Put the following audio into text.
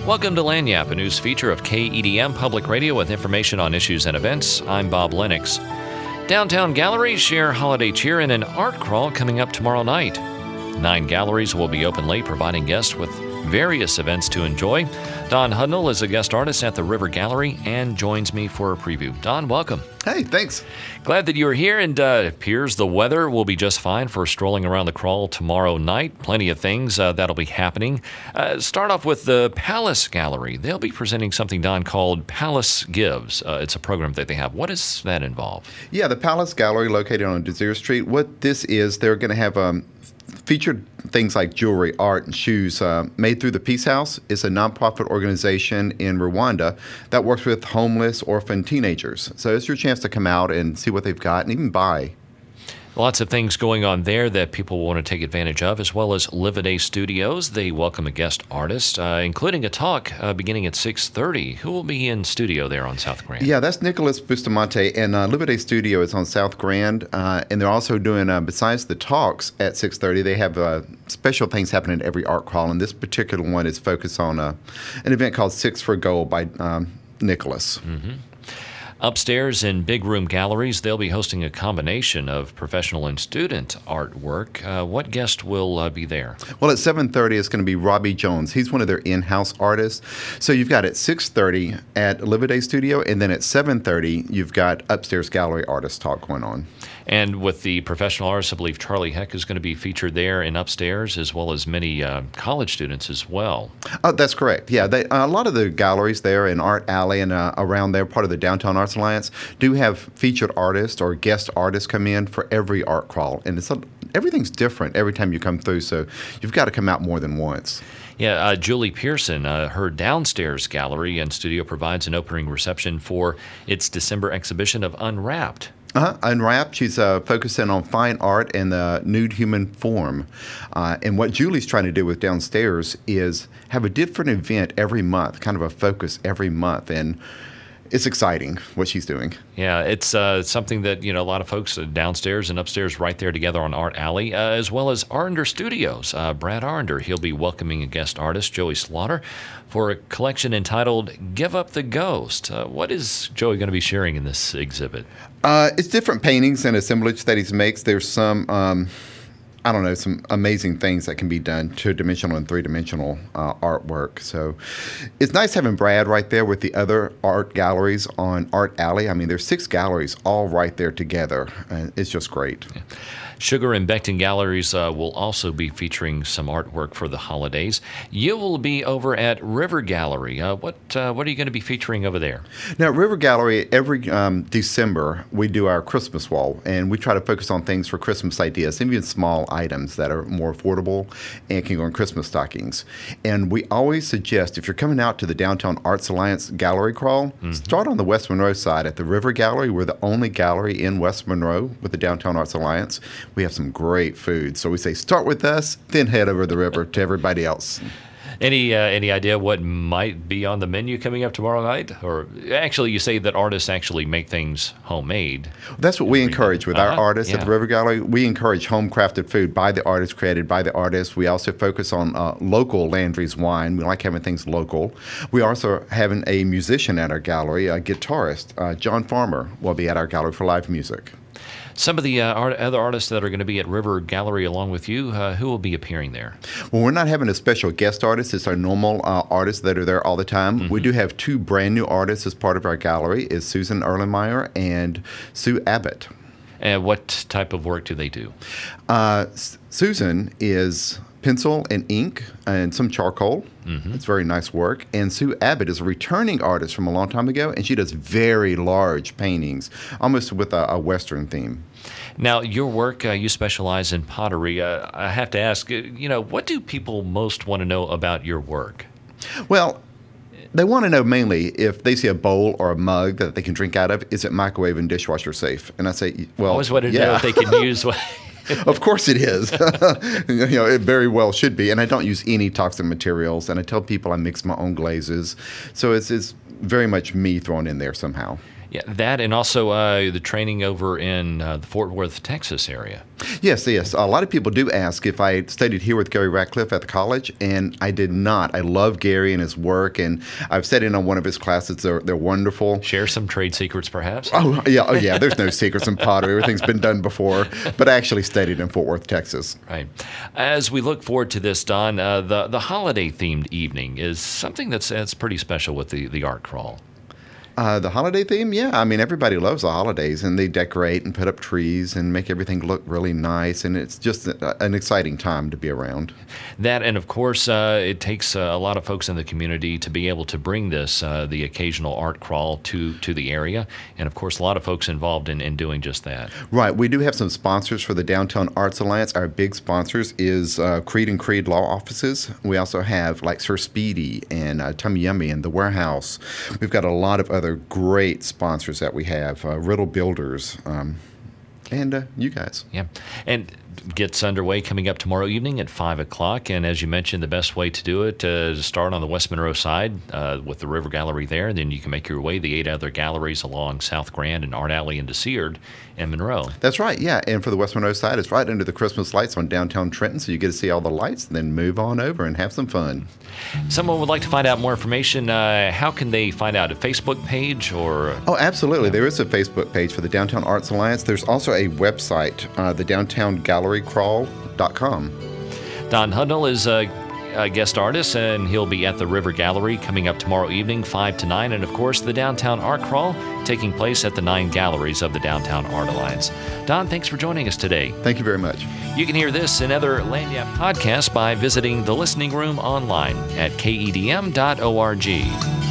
Welcome to Lagniappe, a news feature of KEDM Public Radio with information on issues and events. I'm Bob Lennox. Downtown galleries share holiday cheer in an art crawl coming up tomorrow night. 9 galleries will be open late, providing guests with various events to enjoy. Don Hudnall is a guest artist at the River Gallery and joins me for a preview. Don, welcome. Hey, thanks. Glad that you are here, and it appears the weather will be just fine for strolling around the crawl tomorrow night. Plenty of things that'll be happening. Start off with the Palace Gallery. They'll be presenting something, Don, called Palace Gives. It's a program that they have. What does that involve? Yeah, the Palace Gallery located on Desire Street. What this is, they're going to have featured things like jewelry, art, and shoes made through the Peace House. It's a nonprofit organization in Rwanda that works with homeless, orphan teenagers. So it's your chance to come out and see what they've got and even buy. Lots of things going on there that people will want to take advantage of, as well as Live a Day Studios. They welcome a guest artist, including a talk beginning at 6:30. Who will be in studio there on South Grand? Yeah, that's Nicholas Bustamante, and Live a Day Studio is on South Grand, and they're also doing, besides the talks at 6:30, they have special things happening at every art crawl, and this particular one is focused on an event called Six for Gold by Nicholas. Mm-hmm. Upstairs in big room galleries, they'll be hosting a combination of professional and student artwork. What guest will be there? Well, at 7:30, it's going to be Robbie Jones. He's one of their in-house artists. So you've got at 6:30 at Live a Day Studio, and then at 7:30, you've got Upstairs Gallery Artist Talk going on. And with the professional artists, I believe Charlie Heck is going to be featured there in Upstairs, as well as many college students as well. Oh, that's correct. Yeah, a lot of the galleries there in Art Alley and around there, part of the Downtown Arts Alliance, do have featured artists or guest artists come in for every art crawl. And everything's different every time you come through, so you've got to come out more than once. Yeah, Julie Pearson, her downstairs gallery and studio provides an opening reception for its December exhibition of Unwrapped. Unwrapped, she's focusing on fine art and the nude human form. And what Julie's trying to do with downstairs is have a different event every month, kind of a focus every month. And it's exciting what she's doing. Yeah, it's something that, a lot of folks downstairs and upstairs right there together on Art Alley, as well as Arender Studios. Brad Arender, he'll be welcoming a guest artist, Joey Slaughter, for a collection entitled Give Up the Ghost. What is Joey going to be sharing in this exhibit? It's different paintings and assemblage that he makes. There's some some amazing things that can be done, 2-dimensional and 3-dimensional artwork. So it's nice having Brad right there with the other art galleries on Art Alley. I mean, there's 6 galleries all right there together. It's just great. Yeah. Sugar and Beckton Galleries will also be featuring some artwork for the holidays. You will be over at River Gallery. What are you going to be featuring over there? Now, at River Gallery, every December, we do our Christmas wall, and we try to focus on things for Christmas ideas, even small items that are more affordable and can go in Christmas stockings. And we always suggest, if you're coming out to the Downtown Arts Alliance gallery crawl, start on the West Monroe side at the River Gallery. We're the only gallery in West Monroe with the Downtown Arts Alliance. We have some great food. So we say start with us, then head over the river to everybody else. Any idea what might be on the menu coming up tomorrow night? Or actually, you say that artists actually make things homemade. That's what we encourage with our artists at the River Gallery. We encourage home-crafted food by the artist, created by the artist. We also focus on local Landry's wine. We like having things local. We also having a musician at our gallery, a guitarist, John Farmer, will be at our gallery for live music. Some of the other artists that are going to be at River Gallery along with you, who will be appearing there? Well, we're not having a special guest artist. It's our normal artists that are there all the time. We do have 2 brand new artists as part of our gallery, is Susan Erlenmeyer and Sue Abbott. And what type of work do they do? Susan is pencil and ink and some charcoal. It's very nice work. And Sue Abbott is a returning artist from a long time ago, and she does very large paintings, almost with a Western theme. Now, your work, you specialize in pottery. I have to ask, what do people most want to know about your work? Well, they want to know mainly if they see a bowl or a mug that they can drink out of, is it microwave and dishwasher safe? And I say, well, I always wanted to know if they can use what... Of course it is. It very well should be. And I don't use any toxic materials. And I tell people I mix my own glazes. So it's very much me thrown in there somehow. Yeah, that and also the training over in the Fort Worth, Texas area. Yes. A lot of people do ask if I studied here with Gary Ratcliffe at the college, and I did not. I love Gary and his work, and I've sat in on one of his classes. They're wonderful. Share some trade secrets, perhaps? Oh, yeah. There's no secrets in pottery. Everything's been done before. But I actually studied in Fort Worth, Texas. Right. As we look forward to this, Don, the holiday-themed evening is something that's pretty special with the art crawl. The holiday theme, yeah. I mean, everybody loves the holidays, and they decorate and put up trees and make everything look really nice, and it's just an exciting time to be around. That, and of course, it takes a lot of folks in the community to be able to bring this, the occasional art crawl to the area, and of course, a lot of folks involved in doing just that. Right. We do have some sponsors for the Downtown Arts Alliance. Our big sponsors is Creed and Creed Law Offices. We also have like Sir Speedy and Tummy Yummy and The Warehouse. We've got a lot of other great sponsors that we have, Riddle Builders, and you guys. Yeah, and gets underway coming up tomorrow evening at 5 o'clock. And as you mentioned, the best way to do it is to start on the West Monroe side with the River Gallery there. Then you can make your way the 8 other galleries along South Grand and Art Alley into Seard and Monroe. That's right, yeah. And for the West Monroe side, it's right under the Christmas lights on downtown Trenton, so you get to see all the lights, and then move on over and have some fun. Someone would like to find out more information. How can they find out? A Facebook page or? Oh, absolutely. There is a Facebook page for the Downtown Arts Alliance. There's also a website, the downtowngallerycrawl.com. Don Hudnall is a guest artist, and he'll be at the River Gallery coming up tomorrow evening, 5 to 9. And, of course, the Downtown Art Crawl taking place at the 9 galleries of the Downtown Art Alliance. Don, thanks for joining us today. Thank you very much. You can hear this and other Lagniappe podcasts by visiting the Listening Room online at kedm.org.